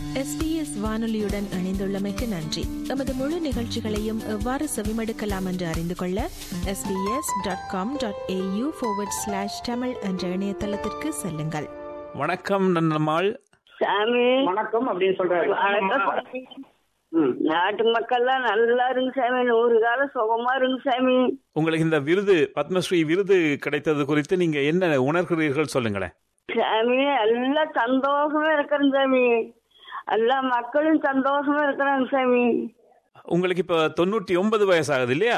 SBS வானொலியுடன் இணைந்துள்ளமைக்கு நன்றி. எமது முழு நிகழ்ச்சிகளையும் எவ்வாறு செவிமடுக்கலாம் என்று அறிந்து கொள்ள sbs.com.au/tamil என்ற இணையதளத்திற்கு செல்லுங்கள். வணக்கம் நன்னம்மாள். சாமி வணக்கம் அப்படின்னு சொல்றாரு. நாட்டு மக்கள்லாம் நல்லா இருங்க சாமி, 100 காலம் சுகமா இருங்க சாமி. உங்களுக்கு இந்த விருது பத்மஸ்ரீ விருது கிடைத்தது குறித்து நீங்க என்ன உணர்கிறீர்கள் சொல்லுங்களேன். சாமி எல்லாம் சந்தோஷமா இருக்கிறேன் சாமி, எல்லா மக்களும் சந்தோஷமா இருக்கிறாங்க சாமி. உங்களுக்கு இப்ப 99 வயசாகுது இல்லையா?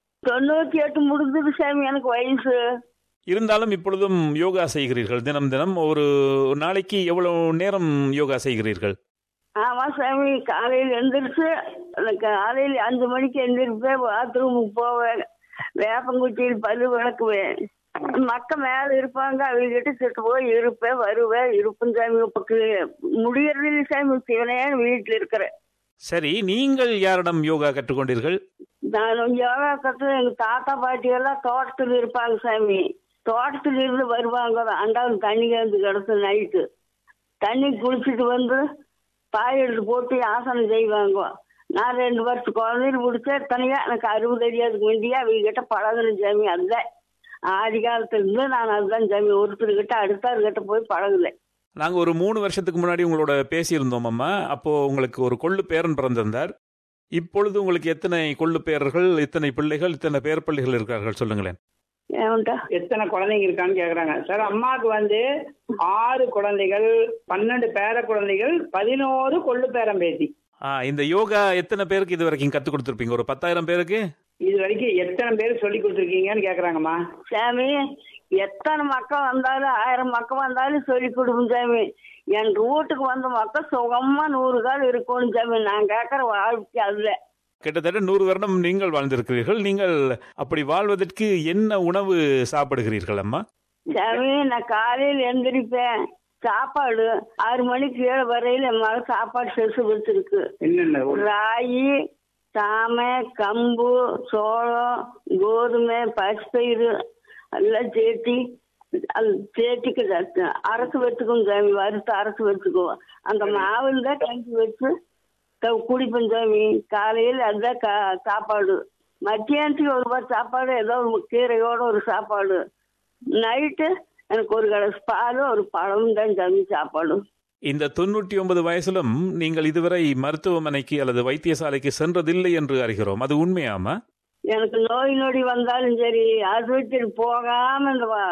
98 முடிஞ்சது சாமி எனக்கு வயசு. இருந்தாலும் இப்பொழுதும் யோகா செய்கிறீர்கள். தினம் தினம் ஒரு நாளைக்கு எவ்வளவு நேரம் யோகா செய்கிறீர்கள்? ஆமா சாமி, காலையில் எந்திரிச்சு காலையில் 5 மணிக்கு எந்திரிப்பேன், பாத்ரூமுக்கு போவேன், வேப்பங்குச்சியில் பல்லு விளக்குவேன். மக்கள் மேல இருப்பாங்க, அவங்ககிட்ட சிட்டு போய் இருப்பேன், வருவேன், இருப்பேன் சாமி. முடியறதில்லை சாமி, சிவனே வீட்டுல இருக்கிறேன். சரி, நீங்கள் யாரிடம் யோகா கற்றுக்கொண்டீர்கள்? நான் யோகா கற்று எங்க தாத்தா பாட்டி எல்லாம் தோட்டத்துல இருப்பாங்க சாமி. தோட்டத்துல இருந்து வருவாங்க, அண்டாவது தண்ணி கேந்து கிடத்து நைட்டு தண்ணி குளிச்சுட்டு வந்து பாய் எடுத்து போட்டு ஆசனம் செய்வாங்க. நான் 2 வருஷம் குழந்தைன்னு முடிச்சேன். தனியா எனக்கு 60 அடியாதுக்கு வேண்டியா அவங்க கிட்ட பழகணும் சாமி. அதுதான் ஆதி காலத்துல இருந்து நான் அதுதான் சாமி, ஒருத்தர்கிட்ட அடுத்தவர்கிட்ட போய் பழகல. நாங்க ஒரு 3 வருஷத்துக்கு முன்னாடி உங்களோட பேசியிருந்தோம் அம்மா. அப்போ உங்களுக்கு ஒரு கொள்ளு பேரன் பிறந்திருந்தார். இப்பொழுது உங்களுக்கு எத்தனை கொள்ளு பேரர்கள், எத்தனை பிள்ளைகள், இத்தனை பேர் பிள்ளைகள் இருக்கிறார்கள் சொல்லுங்களேன். எத்தனை குழந்தைங்க இருக்கான்னு கேக்குறாங்க சார். அம்மாவுக்கு 6 குழந்தைகள், 12 பேர குழந்தைகள், 11 கொள்ளு பேரம் பேத்தி. இந்த யோகா எத்தனை பேருக்கு இது வரைக்கும் கத்து கொடுத்துருப்பீங்க? ஒரு 10,000 பேருக்கு இது வரைக்கும் எத்தனை பேருக்கு சொல்லி கொடுத்துருக்கீங்கன்னு கேக்குறாங்கம்மா. சாமி எத்தனை மக்கள் வந்தாலும் 1000 மக்கள் வந்தாலும் சொல்லி கொடுக்கும் சாமி. என் வீட்டுக்கு வந்த மக்கள் சுகமா 100 கால் இருக்கணும் சாமி. நான் கேட்கற வாழ்க்கை அதுல. கிட்டத்தட்ட 100 வருடம் நீங்கள் வாழ்ந்திருக்கிறீர்கள். நீங்கள் அப்படி வாழ்வதற்கு என்ன உணவு சாப்பிடுகிறீர்கள் அம்மா? சாமி நான் காலையில் எந்திரிப்பேன், சாப்பாடு 6 மணிக்கு 7 வரையில என் சாப்பாடு செசு வச்சிருக்கு. என்னென்ன? ராகி, சாமை, கம்பு, சோளம், கோதுமை, பச்சைப்பயிறு எல்லாம் சேர்த்திக்கு அரைச்சு வச்சுக்குவோம் சாமி. வறுத்து அரைச்சு வச்சுக்குவோம். அந்த மாவில் தான் கஞ்சி வச்சு குடிப்பேன் சாமி. காலையில் அதுதான் சாப்பாடு. மத்தியானத்துக்கு ஒரு வாரம் சாப்பாடு, ஏதோ ஒரு கீரையோட ஒரு சாப்பாடு. நைட்டு எனக்கு ஒரு கிளாஸ் பால், ஒரு பழமும் தான் சாமி சாப்பாடு. இந்த 99 வயசிலும் நீங்கள் இதுவரை மருத்துவமனைக்கு அல்லது வைத்தியசாலைக்கு சென்றதில்லை என்று அறிகிறோம். அது உண்மையாமா? எனக்கு நோய் நொடி வந்தாலும் சரி ஆஸ்பத்திரி போகாம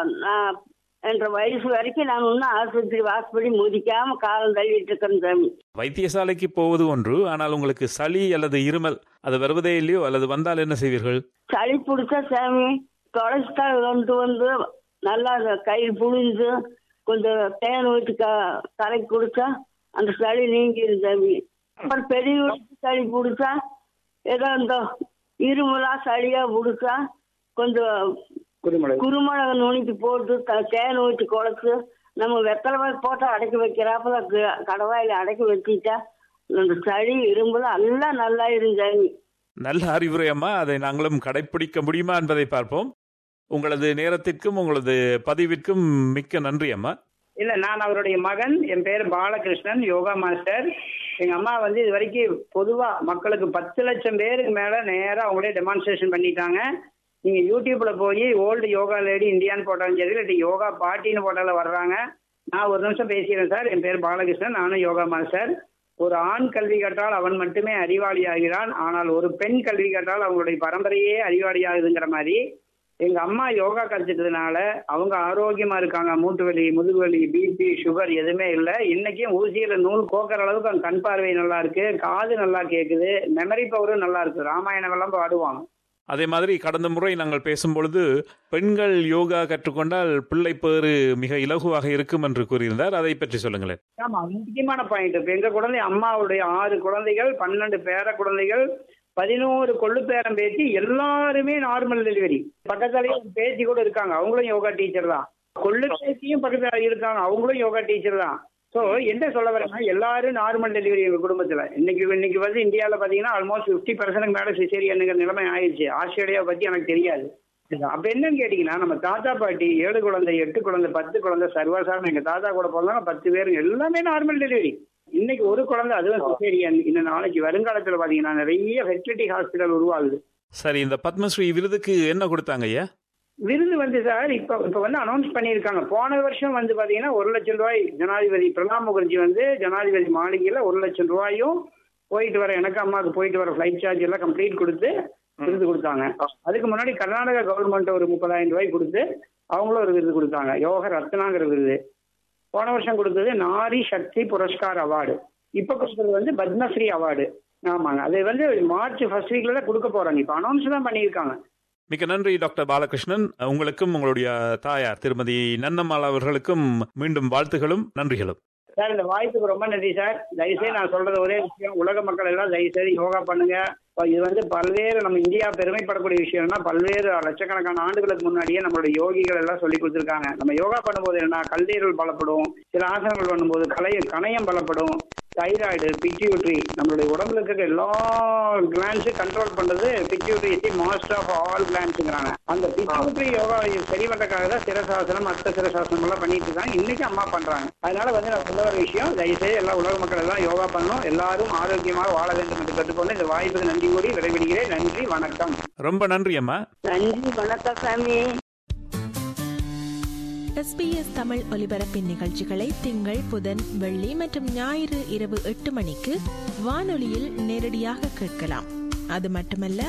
என்ற வயசு வரைக்கும் நான் இன்னும் ஆஸ்பத்திரி வாசப்படி முதிக்காம காலம் தள்ளிட்டு இருக்கிறேன் சாமி. வைத்தியசாலைக்கு போவது ஒன்று, ஆனால் உங்களுக்கு சளி அல்லது இருமல் அது வருவதே இல்லையோ? அல்லது வந்தால் என்ன செய்வீர்கள்? சளி பிடிச்சா சாமி துளசித்தாள் வந்து நல்லா கையில் புழிஞ்சு கொஞ்சம் தேன் ஊற்றி தலைக்கு குடிச்சா அந்த சளி நீங்கிடும் சாமி. அப்புறம் பெரிய சளி பிடிச்சா ஏதோ இந்த இருமலா சளியா பிடிச்சா கொஞ்சம் குருமிளகு நுணுக்கி போட்டு தேன் ஊற்றி குழச்சு நம்ம வெத்தலை போட்டு அடக்கி வைக்கிறாப்ப கடவாயில அடக்கி வச்சுட்டா அந்த சளி இரும்புல எல்லாம் நல்லா இருந்தாங்க. நல்ல அறிவுரை அம்மா. அதை நாங்களும் கடைபிடிக்க முடியுமா என்பதை பார்ப்போம். உங்களது நேரத்திற்கும் உங்களது பதிவிற்கும் மிக்க நன்றி அம்மா. இல்ல, நான் அவருடைய மகன். என் பேர் பாலகிருஷ்ணன், யோகா மாஸ்டர். எங்க அம்மா இது வரைக்கும் பொதுவா மக்களுக்கு 10 லட்சம் பேருக்கு மேல நேரா அவங்களே டெமான்ஸ்ட்ரேஷன் பண்ணிட்டாங்க. நீங்க யூடியூப்ல போய் ஓல்டு யோகா லேடி இந்தியான்னு போட்டாலும் சரி, இல்லாட்டி யோகா பாட்டின்னு போட்டால வர்றாங்க. நான் ஒரு நிமிஷம் பேசிடுறேன் சார். என் பேர் பாலகிருஷ்ணன், நானும் யோகா மாஸ்டர். ஒரு ஆண் கல்வி கற்றால் அவன் மட்டுமே அறிவாளி ஆகிறான், ஆனால் ஒரு பெண் கல்வி கற்றால் அவங்களுடைய பரம்பரையே அறிவாளி ஆகுதுங்கிற மாதிரி எங்க அம்மா யோகா கற்றுட்டதுனால அவங்க ஆரோக்கியமா இருக்காங்க. மூட்டு வலி, முதுகு வலி, பிபி, சுகர் எதுவுமே இல்லை. இன்னைக்கும் ஊசியில நூல் கோக்கிற அளவுக்கு அவங்க கண் பார்வை நல்லா இருக்கு, காது நல்லா கேட்குது, மெமரி பவரும் நல்லா இருக்கு. ராமாயணம் எல்லாம் பாடுவாங்க. அதே மாதிரி கடந்த முறை நாங்கள் பேசும்பொழுது பெண்கள் யோகா கற்றுக்கொண்டால் பிள்ளை பேறு மிக இலகுவாக இருக்கும் என்று கூறியிருந்தார். அதை பற்றி சொல்லுங்களேன். ஆமா, முக்கியமான பாயிண்ட். இப்ப எங்க குழந்தை அம்மாவுடைய 6 குழந்தைகள், 12 பேர குழந்தைகள், 11 கொள்ளு பேரம் பேத்தி, எல்லாருமே நார்மல் டெலிவரி. பக்கத்தாலேயே பேத்தி கூட இருக்காங்க, அவங்களும் யோகா டீச்சர் தான். கொள்ளு பேத்தியும் பக்கத்துல இருக்காங்க, அவங்களும் யோகா டீச்சர் தான். ஸோ என்ன சொல்ல வரேன்னா, எல்லாரும் நார்மல் டெலிவரி எங்கள் குடும்பத்தில். இன்னைக்கு இந்தியாவில் பார்த்தீங்கன்னா ஆல்மோஸ்ட் 50% மேலே சிசேரியனுங்கிற நிலைமை ஆயிடுச்சு. ஆஸ்திரேலியாவை பற்றி எனக்கு தெரியாது. அப்போ என்னன்னு கேட்டிங்கன்னா, நம்ம தாத்தா பாட்டி 7 குழந்தை, 8 குழந்தை, 10 குழந்தை சர்வசாதாரணம். எங்கள் தாத்தா கூட பிறந்தாங்க 10 பேருங்க, எல்லாமே நார்மல் டெலிவரி. இன்னைக்கு ஒரு குழந்தை அதுவும் சிசேரியன். இன்னும் நாளைக்கு வருங்காலத்துல பாத்தீங்கன்னா நிறைய ஃபெர்டிலிட்டி ஹாஸ்பிட்டல் உருவாகுது. சரி, இந்த பத்மஸ்ரீ விருதுக்கு என்ன கொடுத்தாங்க ஐயா? விருது வந்து சார் இப்ப வந்து அனௌன்ஸ் பண்ணியிருக்காங்க. போன வருஷம் வந்து பாத்தீங்கன்னா 1 லட்சம் ரூபாய் ஜனாதிபதி பிரணாப் முகர்ஜி வந்து ஜனாதிபதி மாளிகையில 1 லட்சம் ரூபாயும் போயிட்டு வர எனக்கு அம்மாவுக்கு போயிட்டு வர ஃபிளைட் சார்ஜ் எல்லாம் கம்ப்ளீட் கொடுத்து விருது கொடுத்தாங்க. அதுக்கு முன்னாடி கர்நாடகா கவர்மெண்ட் ஒரு 30,000 ரூபாய் கொடுத்து அவங்களும் ஒரு விருது கொடுத்தாங்க, யோக ரத்னாங்கிற விருது. போன வருஷம் கொடுத்தது நாரி சக்தி புரஸ்கார் அவார்டு. இப்ப கொடுத்தது வந்து பத்மஸ்ரீ அவார்டு. ஆமாங்க, அது வந்து மார்ச் ஃபர்ஸ்ட் வீக்ல தான் கொடுக்க போறாங்க. இப்ப அனௌன்ஸ் தான் பண்ணியிருக்காங்க. மிக்க நன்றி டாக்டர் பாலகிருஷ்ணன். உங்களுக்கும் உங்களுடைய தாயார் திருமதி நன்னம்மாள் அவர்களுக்கும் மீண்டும் வாழ்த்துகளும் நன்றிகளும். சார் இந்த வாய்ப்புக்கு ரொம்ப நன்றி சார். தயவுசெய்து நான் சொல்றது ஒரே விஷயம், உலக மக்கள் எல்லாம் தயவுசெய்து யோகா பண்ணுங்க. இது வந்து பல்வேறு நம்ம இந்தியா பெருமைப்படக்கூடிய விஷயம்னா பல்வேறு லட்சக்கணக்கான ஆண்டுகளுக்கு முன்னாடியே நம்மளுடைய யோகிகள் எல்லாம் சொல்லி கொடுத்துருக்காங்க. நம்ம யோகா பண்ணும்போது என்ன கல்லீரல் பலப்படும், சில ஆசனங்கள் பண்ணும்போது கணையம் பலப்படும், தைராய்டு, பிட்யூட்ரி, நம்மளுடைய உடம்புல இருக்கிற எல்லா கிளான்ஸும் கண்ட்ரோல் பண்றது pituitary is the master of all கிளான்ஸுங்கிறாங்க. அந்த பிட்யூட்ரி யோகா சரி பண்றதுக்காக தான் சிரசாசனம் அர்த்த சிரசாசனம் எல்லாம் பண்ணிட்டு இருக்காங்க. இன்னைக்கு அம்மா பண்றாங்க. அதனால வந்து நான் சொல்ல ஒரு விஷயம், தயவுசெய்து எல்லா உலக மக்கள் எல்லாம் யோகா பண்ணணும், எல்லாரும் ஆரோக்கியமாக வாழ வேண்டும் என்று கற்றுக்கொண்டு இந்த வாய்ப்புக்கு நன்றி கூறி விடைபெறுகிறேன். நன்றி, வணக்கம். ரொம்ப நன்றி அம்மா. நன்றி, வணக்கம் சாமி. SBS தமிழ் ஒலிபரப்பின் நிகழ்ச்சிகளை திங்கள், புதன், வெள்ளி மற்றும் ஞாயிறு இரவு 8 மணிக்கு வானொலியில் நேரடியாக கேட்கலாம். அது மட்டுமல்ல,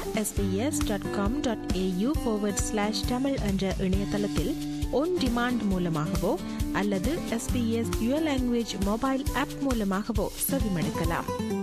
sbs.com.au/tamil என்ற இணையதளத்தில் ஒன் டிமாண்ட் மூலமாகவோ அல்லது SBS Your Language mobile app மூலமாகவோ செவிமடுக்கலாம்.